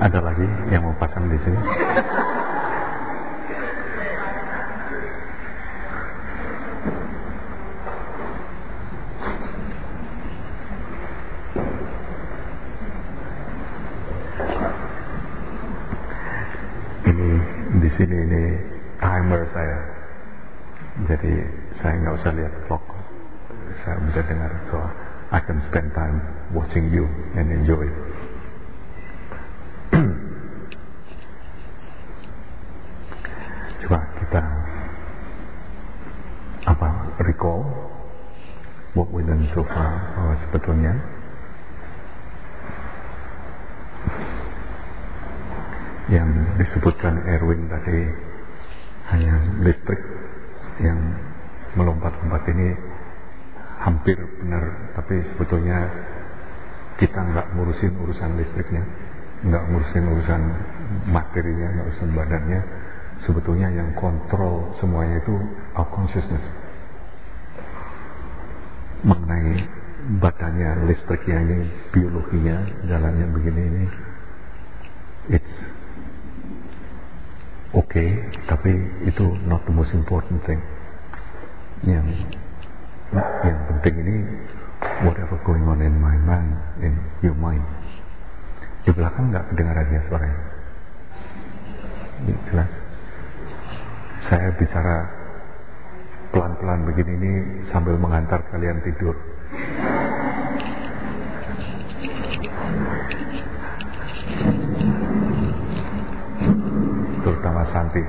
Ada lagi yang mau pasang di sini? Ini di sini ini timer saya, jadi saya nggak usah lihat clock, saya bisa dengar, so I can spend time watching you and enjoy. Coba kita recall what we done so far, bahwa sebetulnya yang disebutkan Erwin tadi hanya listrik yang melompat-lompat ini hampir benar, tapi sebetulnya kita nggak ngurusin urusan listriknya, nggak ngurusin urusan materinya, nggak urusin badannya. Sebetulnya yang kontrol semuanya itu our consciousness, mengenai badannya, listriknya ini, biologinya, jalannya begini ini. It's okay, tapi itu not the most important thing. Yang penting ini whatever going on in my mind, in your mind. Di belakang nggak kedengaran ya suaranya? Jelas? Saya bicara pelan-pelan begini ini sambil mengantar kalian tidur. Terutama Santi.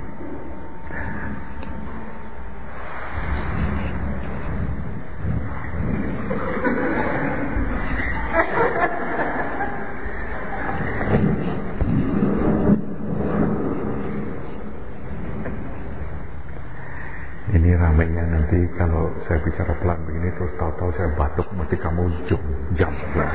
Ini ramainya nanti kalau saya bicara pelan begini terus tahu-tahu saya batuk, mesti kamu jump lah.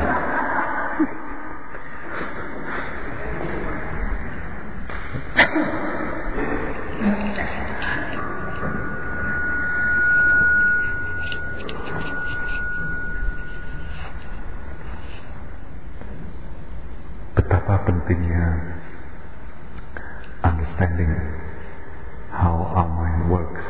Betapa pentingnya understanding how our mind works,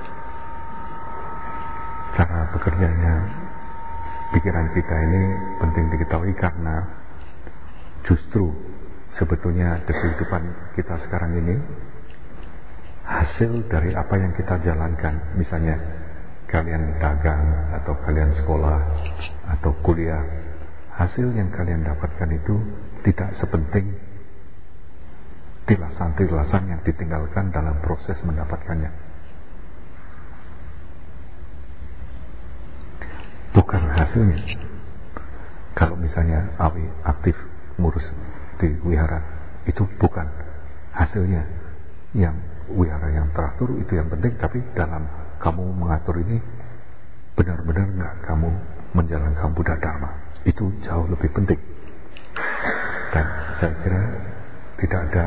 cara bekerjanya pikiran kita ini penting diketahui, karena justru sebetulnya kehidupan kita sekarang ini hasil dari apa yang kita jalankan. Misalnya kalian dagang atau kalian sekolah atau kuliah, hasil yang kalian dapatkan itu tidak sepenting tilasan-tilasan yang ditinggalkan dalam proses mendapatkannya. Bukan hasilnya. Kalau misalnya Awi aktif ngurus di wihara, itu bukan hasilnya. Yang wihara yang teratur itu yang penting, tapi dalam kamu mengatur ini benar-benar nggak kamu menjalankan Buddha Dharma, itu jauh lebih penting. Dan saya kira tidak ada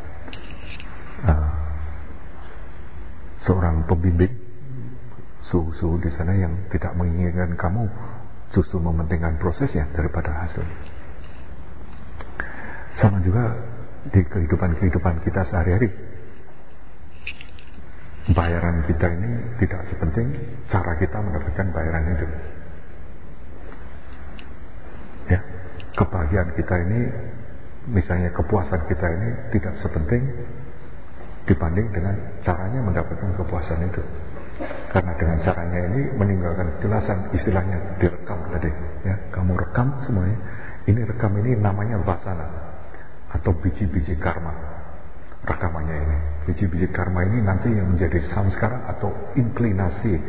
seorang pembimbing suhu-suhu di sana yang tidak menginginkan kamu justru mementingkan prosesnya daripada hasil. Sama juga di kehidupan kita sehari-hari. Bayaran kita ini tidak sepenting cara kita mendapatkan bayaran itu. Ya, kebahagiaan kita ini, misalnya kepuasan kita ini tidak sepenting dibanding dengan caranya mendapatkan kepuasan itu. Karena dengan caranya ini meninggalkan kejelasan, istilahnya direkam tadi, ya, kamu rekam semuanya. Ini rekam ini namanya vasana atau biji-biji karma. Rekamannya ini, biji-biji karma ini nanti yang menjadi samskara atau inklinasi,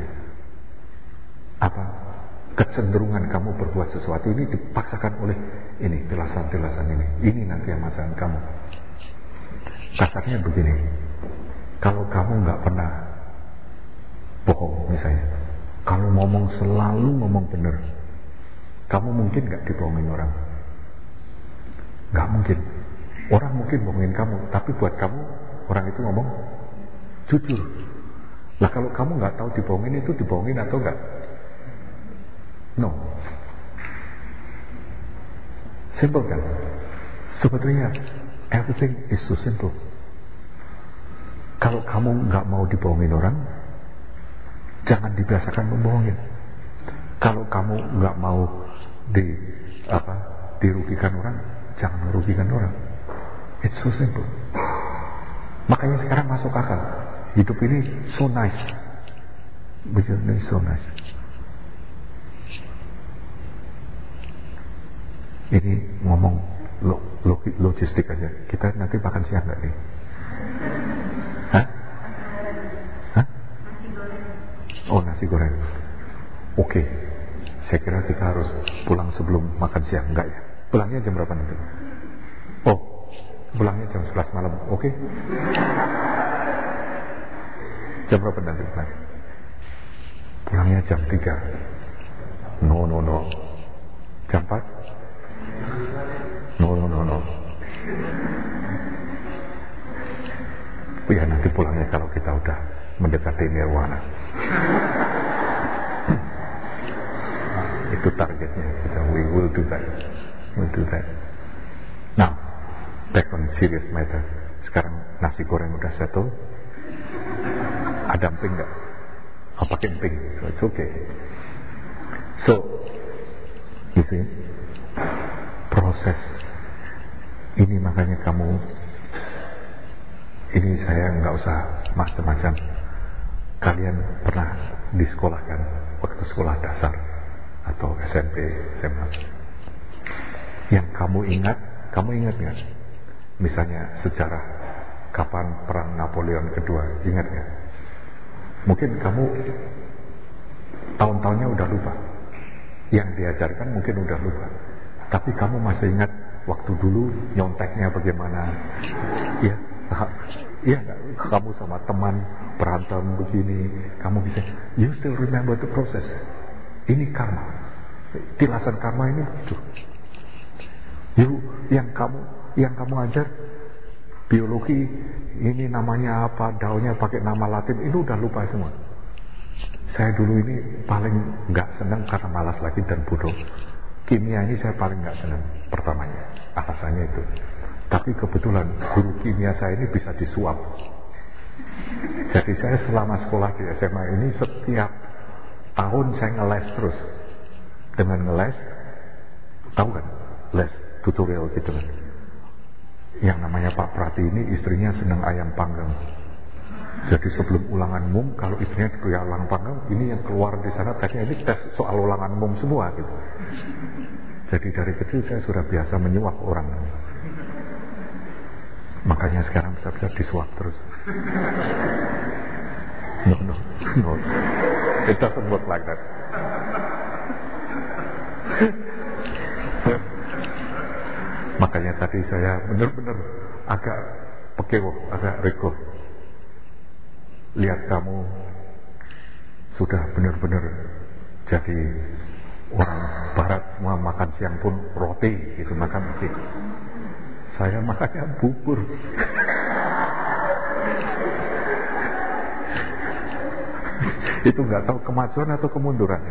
kecenderungan kamu berbuat sesuatu ini dipaksakan oleh ini, tilasan-tilasan ini. Ini nanti yang masalah kamu. Kasarnya begini, kalau kamu nggak pernah bohong misalnya, kalau ngomong selalu ngomong benar, kamu mungkin nggak dibohongin orang? Nggak mungkin. Orang mungkin bohongin kamu, tapi buat kamu orang itu ngomong jujur. Lah kalau kamu nggak tahu dibohongin itu dibohongin atau enggak? No. Simple kan? Sebetulnya everything is so simple. Kalau kamu nggak mau dibohongin orang, jangan dibiasakan membohongin. Kalau kamu nggak mau dirugikan orang, jangan merugikan orang. It's so simple. Makanya sekarang masuk akal. Hidup ini so nice. Ini so nice. Ini ngomong logistik aja. Kita nanti makan siang nggak nih? Hah? Hah? Oh, nasi goreng. Oke. Saya kira kita harus pulang sebelum makan siang. Enggak ya? Pulangnya jam berapa nanti? Oh, pulangnya jam 11 malam. Oke. Jam berapa nanti pulang? Pulangnya jam 3. No. Jam 4? No. Ya nanti pulangnya kalau kita udah mendekati nirwana. Itu targetnya kita. We will do that. Now, back on serious matter. Sekarang nasi goreng udah settle. Ada emping nggak? Oh, pakai emping. So it's okay. So, you see, proses ini makanya kamu. Ini saya nggak usah macam-macam. Kalian pernah disekolahkan waktu sekolah dasar atau SMP, SMA. Yang kamu ingat nggak? Misalnya sejarah kapan perang Napoleon kedua, ingat nggak? Mungkin kamu tahun-tahunnya udah lupa. Yang diajarkan mungkin udah lupa. Tapi kamu masih ingat waktu dulu nyonteknya bagaimana? Ya. Iya nggak? Kamu sama teman berantem begini, kamu bisa, you still remember the process. Ini karma. Tilasan karma ini begitu. Yang kamu ajar biologi, ini namanya apa, daunnya pakai nama Latin, ini udah lupa semua. Saya dulu ini paling nggak senang karena malas lagi dan bodoh. Kimia ini saya paling nggak senang pertamanya. Alasannya itu. Tapi kebetulan guru kimia saya ini bisa disuap. Jadi saya selama sekolah di SMA ini setiap tahun saya ngeles terus. Dengan ngeles, tahu kan? Les tutorial gitu kan. Yang namanya Pak Prati ini istrinya senang ayam panggang. Jadi sebelum ulangan umum, kalau istrinya doyan ulang panggang, ini yang keluar di sana tesnya ini tes soal ulangan umum semua gitu. Jadi dari kecil saya sudah biasa menyuap orang. Makanya sekarang bisa disuap terus. No. It doesn't work like that. Makanya tadi saya benar-benar agak pekewo, agak rego. Lihat kamu sudah benar-benar jadi orang barat, semua makan siang pun roti, gitu, makan roti. Saya makannya bubur. Itu nggak tahu kemajuan atau kemunduran.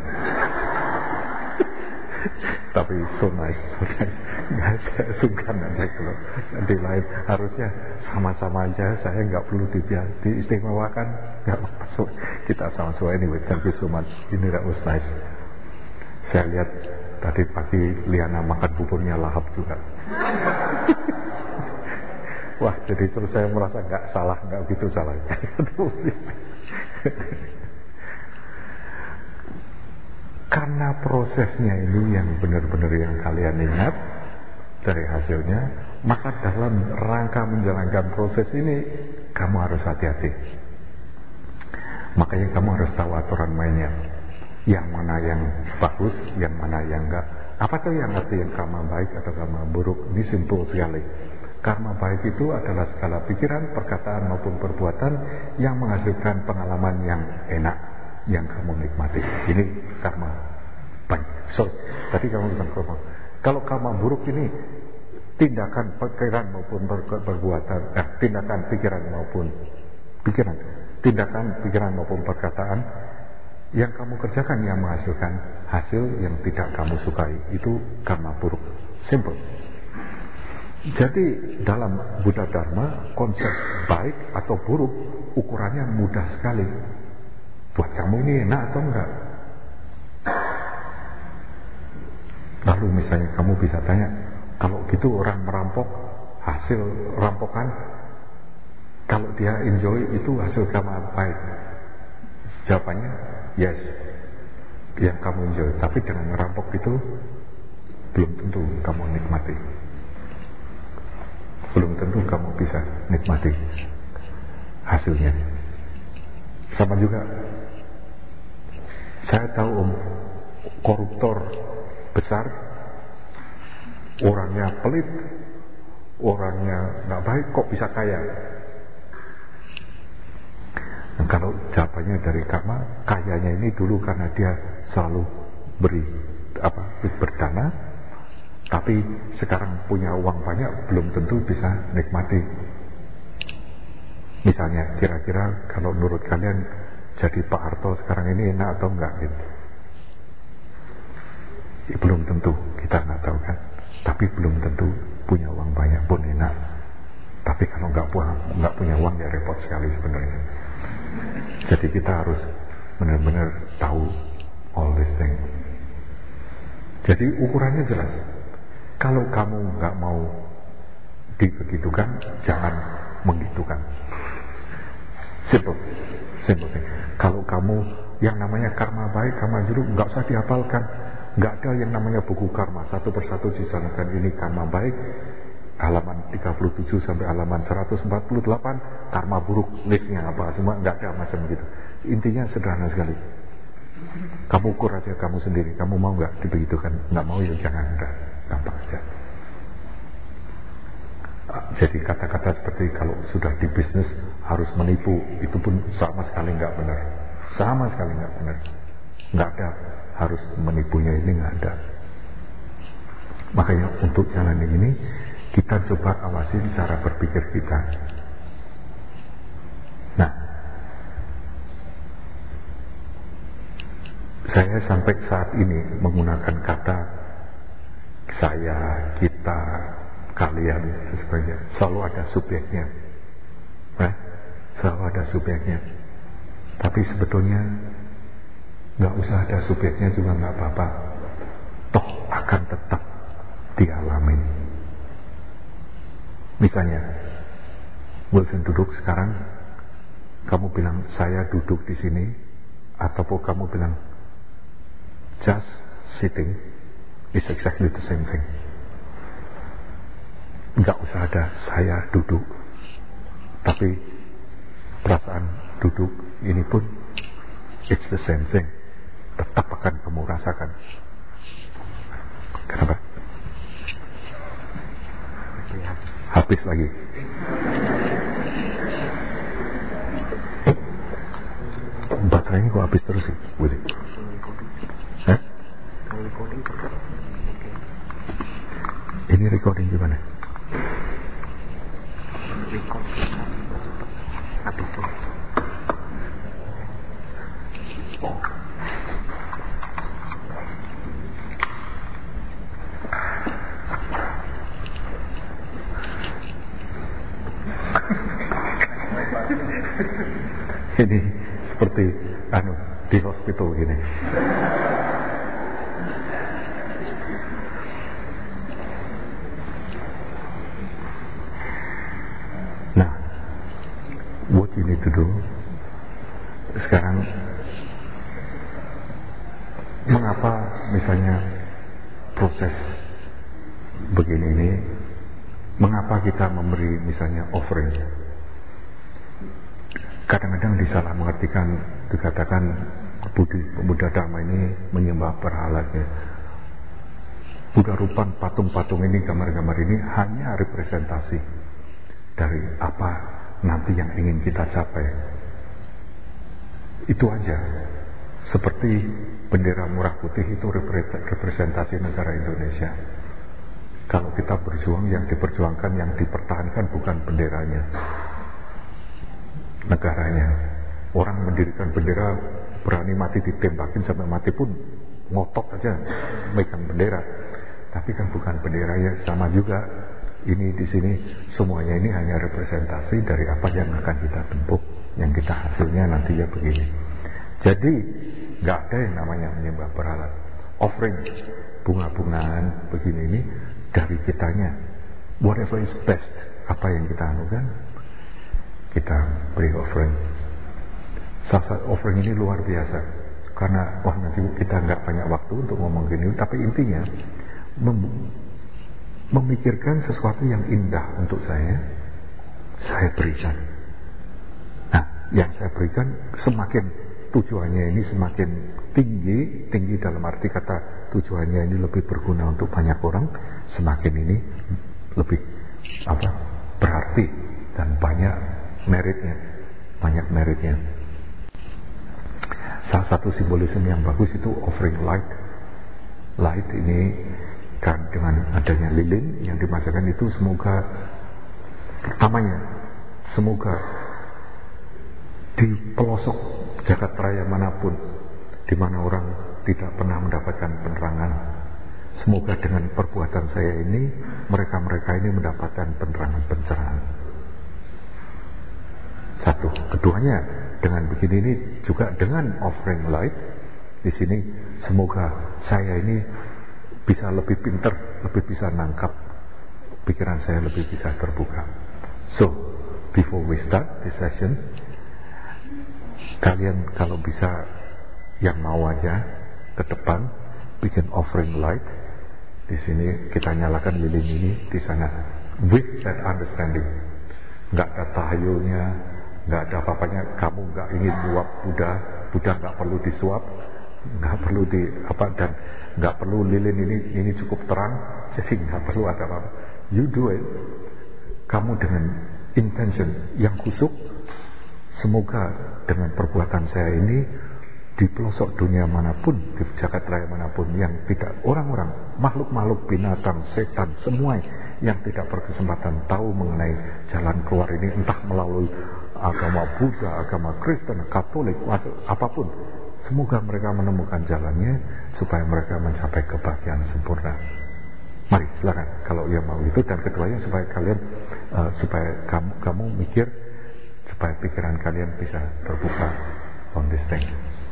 Tapi so nice. Nggak, saya sungkan aja kalau di lain. Harusnya sama-sama aja. Saya nggak perlu diistimewakan. Nggak masuk. Kita sama-sama. Anyway, thank you so much. Ini that was nice. Saya lihat tadi pagi Liana makan buburnya lahap juga. Wah, jadi terus saya merasa nggak salah, nggak begitu salah. Karena prosesnya ini yang benar-benar yang kalian ingat dari hasilnya, maka dalam rangka menjalankan proses ini kamu harus hati-hati. Makanya kamu harus tahu aturan mainnya. Yang mana yang bagus, yang mana yang enggak. Apa tuh yang artinya karma baik atau karma buruk? Ini simpel sekali. Karma baik itu adalah segala pikiran, perkataan maupun perbuatan yang menghasilkan pengalaman yang enak, yang kamu nikmati. Ini karma baik. Tadi kamu bilang karma. Kalau karma buruk ini tindakan pikiran maupun perbuatan, tindakan pikiran maupun perkataan yang kamu kerjakan yang menghasilkan hasil yang tidak kamu sukai. Itu karma buruk. Simple. Jadi dalam Buddha Dharma, konsep baik atau buruk ukurannya mudah sekali. Buat kamu ini enak atau enggak? Lalu misalnya kamu bisa tanya, kalau gitu orang merampok, hasil rampokan, kalau dia enjoy itu hasil karma baik. Jawabannya yes, yang kamu enjoy. Tapi dengan merampok itu belum tentu kamu nikmati. Belum tentu kamu bisa nikmati hasilnya. Sama juga, saya tahu koruptor besar, orangnya pelit, orangnya nggak baik, kok bisa kaya? Dan kalau jawabannya dari karma, kayanya ini dulu karena dia selalu berdana, tapi sekarang punya uang banyak, belum tentu bisa nikmati. Misalnya, kira-kira kalau menurut kalian jadi Pak Harto sekarang ini enak atau enggak gitu? Ya, belum tentu, kita nggak tahu kan. Tapi belum tentu punya uang banyak pun enak. Tapi kalau nggak punya uang ya repot sekali sebenarnya. Jadi kita harus benar-benar tahu all these things. Jadi ukurannya jelas. Kalau kamu nggak mau dibegitukan, jangan menggitukan. Simple. Kalau kamu yang namanya karma baik, karma buruk, nggak usah dihafalkan. Nggak ada yang namanya buku karma. Satu persatu disanakan ini karma baik, halaman 37 sampai halaman 148, karma buruk, listnya apa, cuma nggak ada macam gitu. Intinya sederhana sekali. Kamu ukur aja kamu sendiri. Kamu mau nggak dibegitukan? Nggak mau ya jangan, udah. Gampang aja. Jadi kata-kata seperti kalau sudah di bisnis harus menipu, itu pun sama sekali nggak benar. Sama sekali nggak benar. Nggak ada harus menipunya, ini nggak ada. Makanya untuk jalan ini kita coba awasi cara berpikir kita. Nah, saya sampai saat ini menggunakan kata saya, kita, kalian, dan sebagainya. Selalu ada subjeknya, selalu ada subjeknya. Tapi sebetulnya nggak usah ada subjeknya juga nggak apa-apa. Toh akan tetap dialami. Misalnya, Wilson duduk sekarang, kamu bilang saya duduk di sini, ataupun kamu bilang just sitting. It's exactly the same thing. Nggak usah ada saya duduk, tapi perasaan duduk ini pun it's the same thing. Tetap akan kamu rasakan. Kenapa? Habis lagi. Baterainya kok habis terus sih, Willy? Ini recording gimana? Habis tuh. Ini seperti di hospital gini. Nah, what you need to do sekarang, mengapa misalnya proses begini ini, mengapa kita memberi misalnya offering? Kadang-kadang disalah mengertikan, dikatakan Buddha Dharma ini menyembah berhala. Buddha rupan, patung-patung ini, gambar-gambar ini hanya representasi dari apa nanti yang ingin kita capai. Itu aja. Seperti bendera merah putih itu representasi negara Indonesia. Kalau kita berjuang, yang diperjuangkan, yang dipertahankan bukan benderanya, negaranya. Orang mendirikan bendera, berani mati ditembakin sampai mati pun ngotot aja megang bendera. Tapi kan bukan benderanya. Sama juga Ini di sini semuanya ini hanya representasi dari apa yang akan kita tempuh, yang kita hasilnya nanti ya begini. Jadi nggak ada yang namanya menyembah berhala. Offering bunga-bungaan begini ini dari kitanya. Whatever is best, apa yang kita anukan, kita beri offering. Salah offering ini luar biasa, karena nanti kita nggak banyak waktu untuk ngomong gini, tapi intinya memikirkan sesuatu yang indah untuk saya berikan. Nah, yang saya berikan semakin tujuannya ini semakin tinggi dalam arti kata tujuannya ini lebih berguna untuk banyak orang, semakin ini lebih berarti dan banyak meritnya. Salah satu simbolisme yang bagus itu offering light. Light ini kan dengan adanya lilin yang dimaksudkan itu semoga di pelosok jagat raya manapun di mana orang tidak pernah mendapatkan penerangan, semoga dengan perbuatan saya ini mereka ini mendapatkan pencerahan. Satu, keduanya dengan begini ini juga dengan offering light di sini semoga saya ini bisa lebih pintar, lebih bisa nangkap, pikiran saya lebih bisa terbuka. So, before we start this session, kalian kalau bisa yang mau aja ke depan bikin offering light. Di sini kita nyalakan lilin ini di sana with that understanding. Nggak ada tahayulnya, nggak ada apa-apanya. Kamu nggak ingin nyuap Buddha nggak perlu disuap, nggak perlu dan nggak perlu lilin ini cukup terang, jadi nggak perlu ada apa-apa. You do it. Kamu dengan intention yang khusyuk. Semoga dengan perbuatan saya ini di pelosok dunia manapun, di jagat raya manapun, yang tidak orang-orang, makhluk-makhluk, binatang, setan, semua yang tidak berkesempatan tahu mengenai jalan keluar ini, entah melalui agama Buddha, agama Kristen, Katolik, apapun, semoga mereka menemukan jalannya supaya mereka mencapai kebahagiaan sempurna. Mari silakan kalau ia mau itu. Dan keduanya supaya kalian supaya kamu mikir, supaya pikiran kalian bisa terbuka on this thing.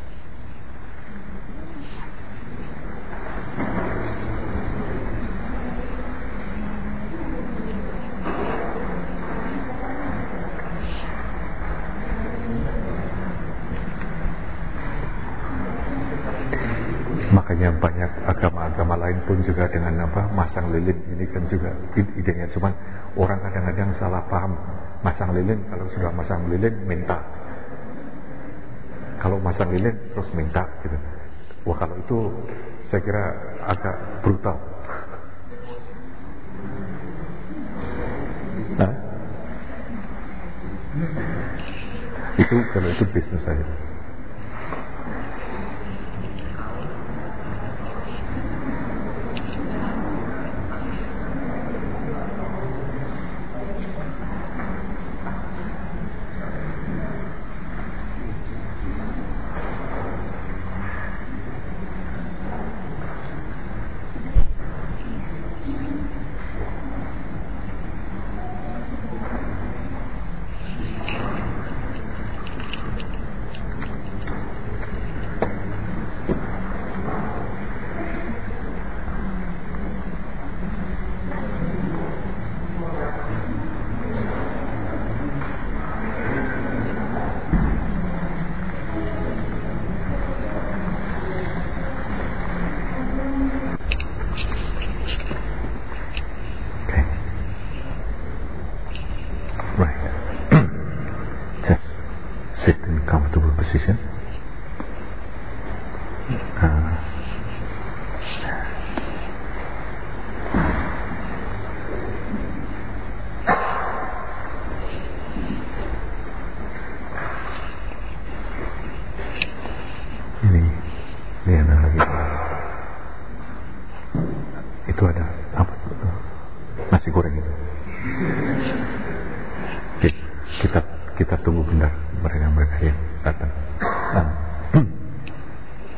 Makanya banyak agama-agama lain pun juga dengan masang lilin ini kan juga idenya, cuman orang kadang-kadang salah paham. Masang lilin, kalau sudah masang lilin minta, kalau masang lilin terus minta gitu. Wah, kalau itu saya kira agak brutal. Nah, kalau itu bisnis saya. Position. Ini ada lagi. Itu ada apa? Nasi goreng itu. Kita tunggu bentar mereka yang datang.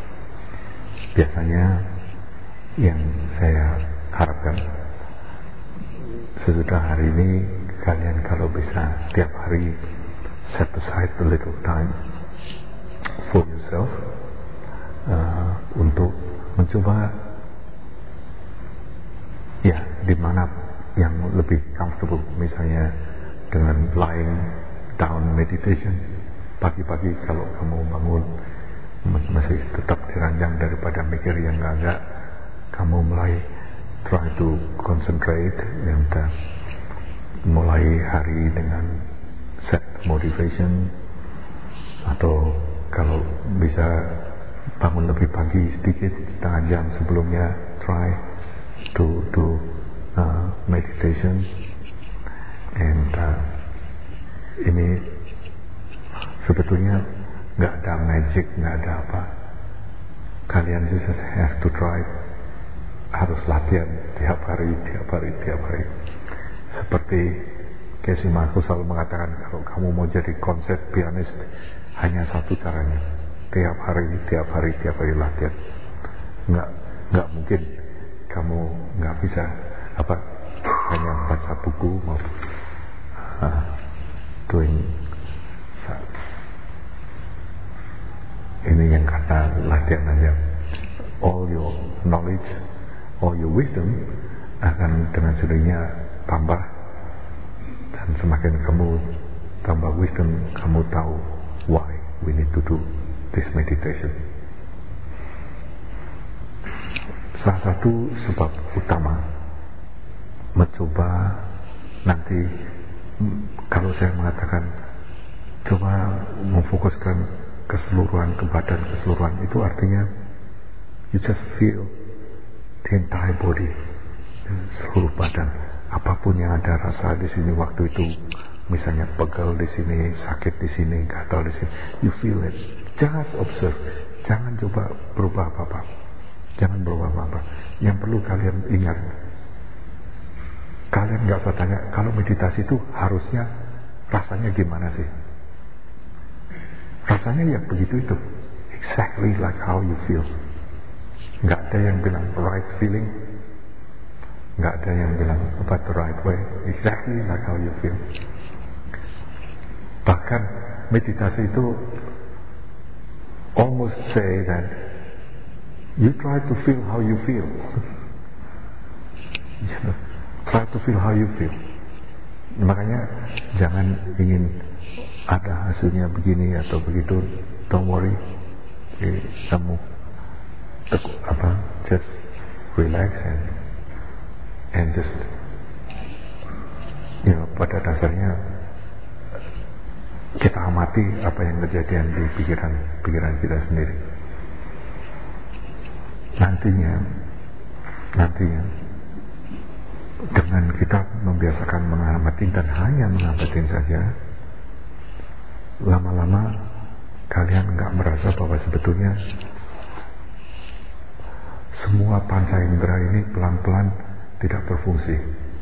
Biasanya yang saya harapkan sesudah hari ini kalian kalau bisa tiap hari set aside a little time for yourself, untuk mencoba ya dimana yang lebih comfortable, misalnya dengan lying down meditation pagi-pagi. Kalau kamu bangun masih tetap diranjang daripada mikir yang enggak, kamu mulai try to concentrate and mulai hari dengan set motivation, atau kalau bisa bangun lebih pagi sedikit, setengah jam sebelumnya, try to do meditation. And ini sebetulnya nggak ada magic, nggak ada apa, kalian just have to try. Harus latihan tiap hari. Seperti Casey Marcus selalu mengatakan, kalau kamu mau jadi concert pianist, hanya satu caranya, tiap hari latihan. Nggak mungkin kamu nggak bisa hanya baca buku mau doing ini yang karena latihan aja. All your knowledge, all your wisdom akan dengan sendirinya tambah, dan semakin kamu tambah wisdom, kamu tahu why we need to do this meditation. Salah satu sebab utama mencoba nanti, kalau saya mengatakan coba memfokuskan keseluruhan ke badan, keseluruhan itu artinya you just feel the entire body, seluruh badan, apapun yang ada rasa di sini waktu itu, misalnya pegel di sini, sakit di sini, gatal di sini, you feel it. Just observe, jangan coba berubah apa-apa. Yang perlu kalian ingat, kalian nggak usah tanya kalau meditasi itu harusnya rasanya gimana sih. Rasanya ya begitu itu, exactly like how you feel. Nggak ada yang bilang right feeling, nggak ada yang bilang about the right way, exactly like how you feel. Bahkan meditasi itu almost say that you try to feel how you feel. Try to feel how you feel. Makanya jangan ingin ada hasilnya begini atau begitu. Don't worry. Kamu just relax and just pada dasarnya kita amati apa yang kejadian di pikiran kita sendiri. Nantinya dengan kita membiasakan mengamati dan hanya mengamati saja, lama-lama kalian nggak merasa bahwa sebetulnya semua panca indera ini pelan-pelan tidak berfungsi.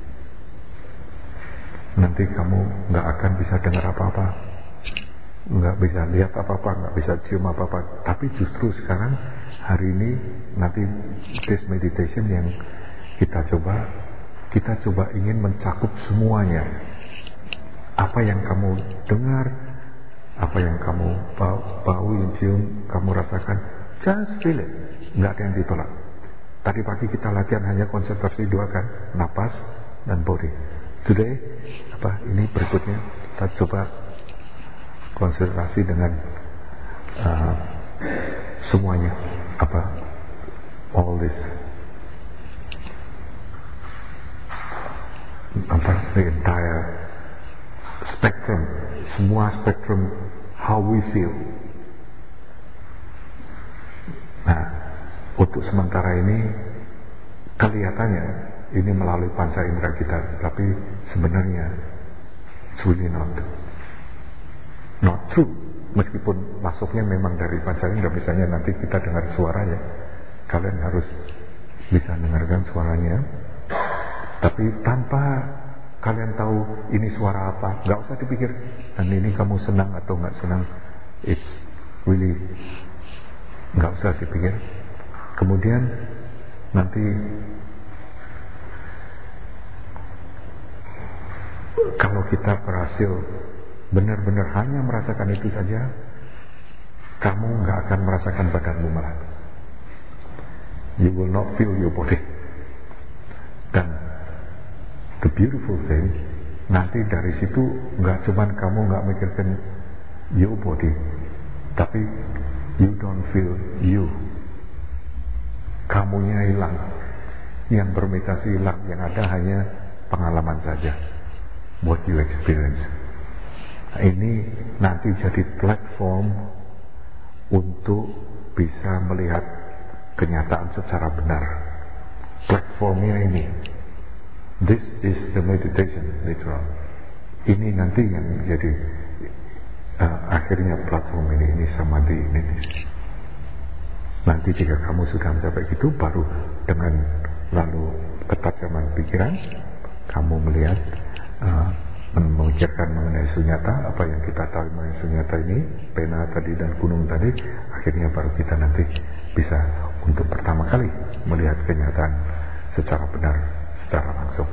Nanti kamu nggak akan bisa dengar apa-apa, nggak bisa lihat apa-apa, nggak bisa cium apa-apa. Tapi justru sekarang hari ini nanti this meditation yang kita coba ingin mencakup semuanya. Apa yang kamu dengar, apa yang kamu bau, cium, kamu rasakan, just feel it. Nggak ada yang ditolak. Tadi pagi kita latihan hanya konsentrasi dua kan, napas dan body. Today ini berikutnya kita coba konsentrasi dengan semuanya, all this, the entire spectrum, semua spektrum how we feel. Nah, untuk sementara ini kelihatannya ini melalui panca indera kita, tapi sebenarnya it's really not true. Meskipun masuknya memang dari panca indera, misalnya nanti kita dengar suaranya, kalian harus bisa dengarkan suaranya, tapi tanpa kalian tahu ini suara apa, nggak usah dipikir dan ini kamu senang atau nggak senang, it's really nggak usah dipikir. Kemudian nanti kita berhasil benar-benar hanya merasakan itu saja, kamu nggak akan merasakan badanmu malah. You will not feel your body. Dan the beautiful thing, nanti dari situ nggak cuman kamu nggak mikirkan your body, tapi you don't feel you. Kamunya hilang, yang bermeditasi hilang, yang ada hanya pengalaman saja, what you experience. Nah, ini nanti jadi platform untuk bisa melihat kenyataan secara benar. Platformnya ini, this is the meditation literal. Ini nanti yang jadi akhirnya platform ini samadhi ini. Nanti jika kamu sudah mencapai itu, baru dengan lalu ketajaman pikiran kamu melihat, memikirkan mengenai sunyata, apa yang kita tahu mengenai sunyata ini, pena tadi dan gunung tadi, akhirnya baru kita nanti bisa untuk pertama kali melihat kenyataan secara benar, secara langsung.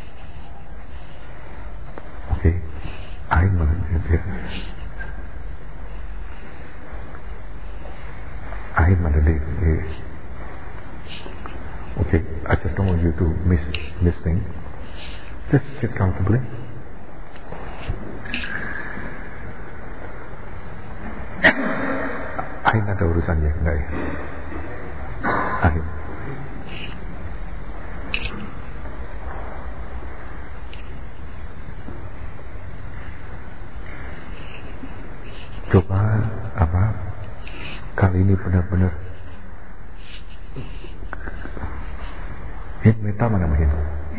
Oke, Ain mana? Ain mana dia? Okay, I just don't want you to miss things. Just sit comfortably. Ain ada urusannya enggak ya? Ain. Coba apa? Kali ini benar-benar Meta mana Hin?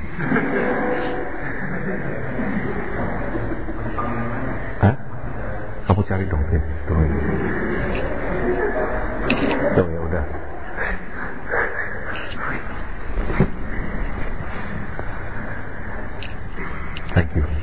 Hah? Kamu cari dong Hin, tolong. Oh ya udah. Thank you.